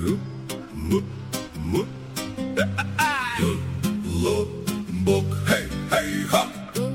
Колобок, хей, хей, ха.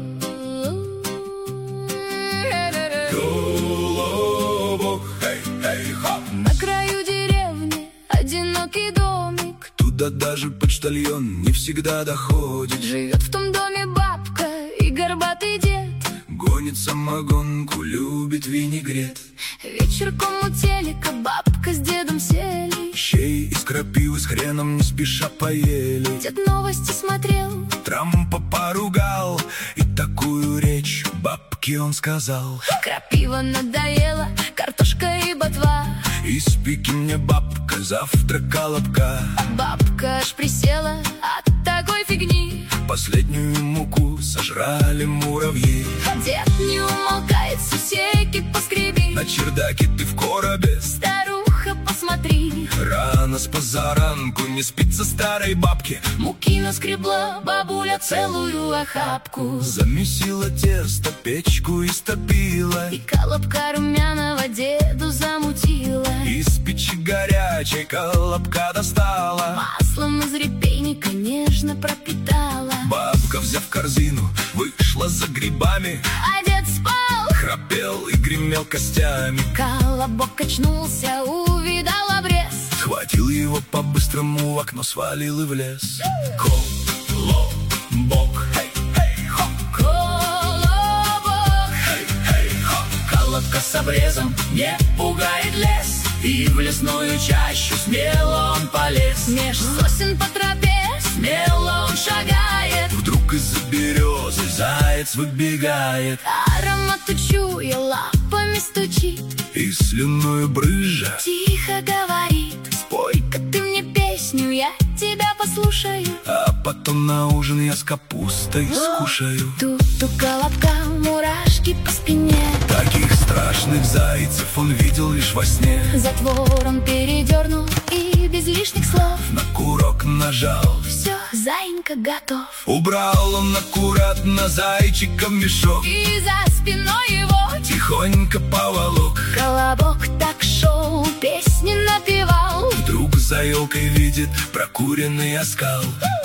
Колобок, хей, хей, ха. На краю деревни одинокий домик, Туда даже почтальон не всегда доходит. живет в том доме бабка и горбатый дед. Гонит самогонку, любит винегрет. Вечерком у телека бабка с дедом сели. Щей из крапивы с хреном не спеша поели. Дед новости смотрел, Трампа поругал, и такую речь бабке он сказал: крапива надоела, картошка и ботва. испеки мне, бабка, завтра колобка. Бабка аж присела от такой фигни. Последнюю муку сожрали муравьи. Дед не умолкает, сусеки поскреби. На чердаке ты в коробе, Старуха, посмотри, рано с позаранку не спится старой бабке. муки наскребла бабуля целую охапку. Замесила тесто, печку истопила. И колобка румяного деду замутила. Из печи горячей колобка достала. Маслом из репейника нежно пропитала. Бабка, взяв корзину, вышла за грибами. А дед спал, Храпел и гремел костями. колобок очнулся, увидал обрез. Схватил его по-быстрому, в окно свалил и в лес. Колобок, хей, хей, хоп. Колобок, Хей, хей, хоп. колобка с обрезом не пугает лес. И в лесную чащу смело он полез. Меж сосен по тропе смело он шагает. Вдруг из-за березы заяц выбегает. Аромат учуя, лапами стучит. И слюною брызжа Тихо говорит: спой-ка ты мне песню, я тебя послушаю. а потом на ужин я с капустой скушаю. Тут у колобка мурашки по спине. Таких страшных зайцев он видел лишь во сне. Затвор он передернул и без лишних слов. На курок нажал, Все, заинька готов. убрал он аккуратно зайчика в мешок. И за спиной его Тихонько поволок. колобок так шел, песни напевал. Вдруг за елкой видит прокуренный оскал.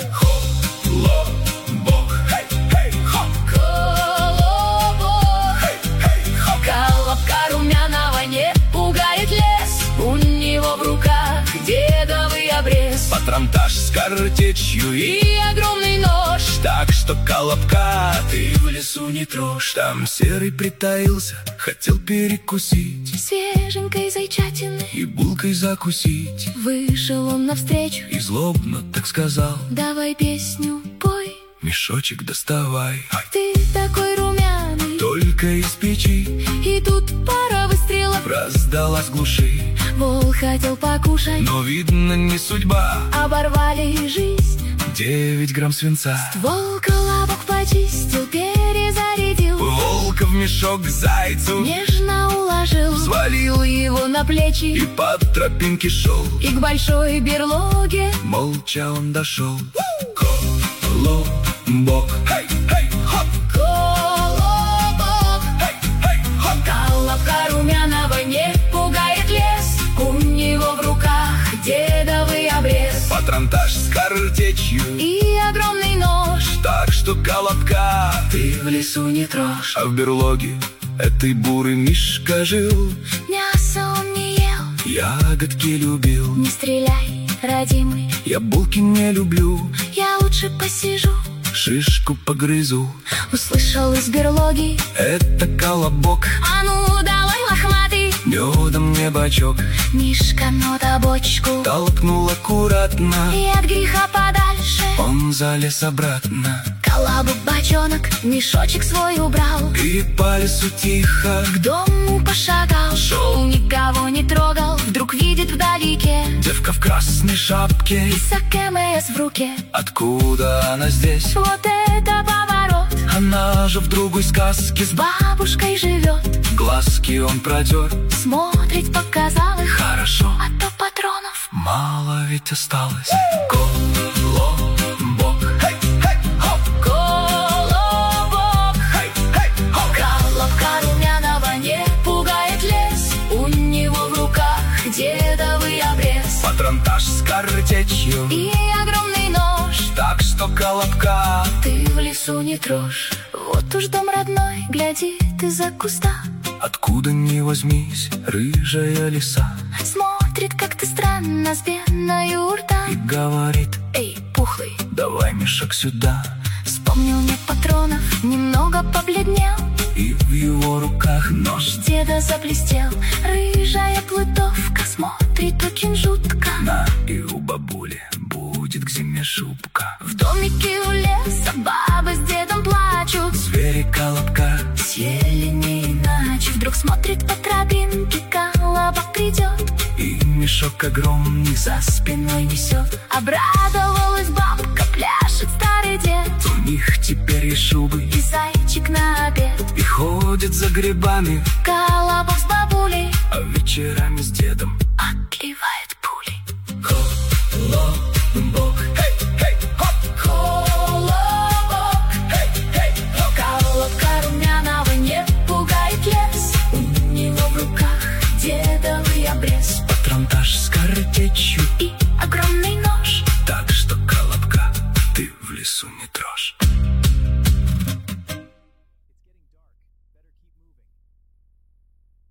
Колобок, хей, хей, хоп. Колобок, Хей, хей, хоп. колобка румяного не пугает лес. У него в руках дедовый обрез. Патронтаж с картечью и И огромный нож. так, что колобка ты в лесу не трожь. Там серый притаился, хотел перекусить Свеженькой зайчатины и булкой закусить. вышел он навстречу. И злобно так сказал: Давай песню пой, мешочек доставай. ты такой румяный. Только из печи И тут пара выстрелов. раздалась глуши. Вол хотел покушать, Но видно не судьба, оборвали жизнь. 9 грамм свинца. Ствол колобок почистил, перезарядил. Волка в мешок к зайцу Нежно уложил, свалил его на плечи. и по тропинке шел. И к большой берлоге Молча он дошел. Колобок, хей, хей, хоп. колобок. Хей, хей, хоп. Колобка румяного не пугает лес. У него в руках дедовый обрез. Патронтаж с картечью И огромный нож. так, что колобка Ты в лесу не трожь. а в берлоге этой бурый мишка жил. Мясо он не ел, Ягодки любил, не стреляй, родимый. я булки не люблю. Я лучше посижу. Шишку погрызу, Услышал из берлоги: это колобок. а ну давай, лохматый. Медом мне бачок Мишка, ну да бочку. толкнул аккуратно. И от греха подальше Он залез обратно колобок бочонок, мешочек свой убрал. и по лесу тихо К дому пошагал, шел, никого не трогал. Вдруг видит вдалеке девка в красной шапке. и КМС в руке. Откуда она здесь? Вот это поворот. Она же в другой сказке С бабушкой живет. глазки он протер. Смотреть показалось, Хорошо, а то патронов мало ведь осталось. Колобок, хей, хей, хоп. колобок. Хей, хей, хоп. Колобка румяного не пугает лес. У него в руках дедовый обрез. патронтаж с картечью и огромный нож. Так что, Колобка, ты в лесу не трожь. Вот уж дом родной, гляди ты за куста. откуда ни возьмись, рыжая лиса Смотрит как-то странно с пеной у рта и говорит: эй, пухлый, давай мешок сюда. вспомнил нет патронов, немного побледнел, И в его руках нож. деда заблестел. Рыжая плутовка смотрит очень жутко. На, и у бабули будет к зиме шубка. В домике у леса бабы с дедом плачут. Звери Колобка Съели не иначе. Вдруг смотрит по тропинке, Колобок придет, и мешок огромный за спиной несет. Обрадовалась бабка, пляшет старый дед. У них теперь и шубы, И зайчик на обед. и ходит за грибами, Колобок с бабулей а вечерами с дедом отливает пулей. Колобок, хей, хей, хоп, Колобок, хей, хей, хоп. Колобка румяного не пугает лес. У него в руках дедовый обрез Патронтаж с картечью, и огромный нож. так что, Колобка, ты в лесу не трожь.